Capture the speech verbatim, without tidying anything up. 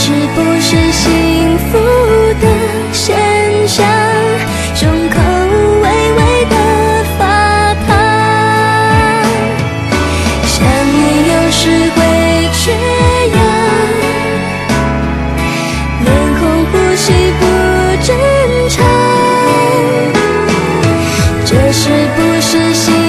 是不是幸福的现象？胸口微微的发烫，想念有时会缺氧，脸红呼吸不正常，这是不是幸福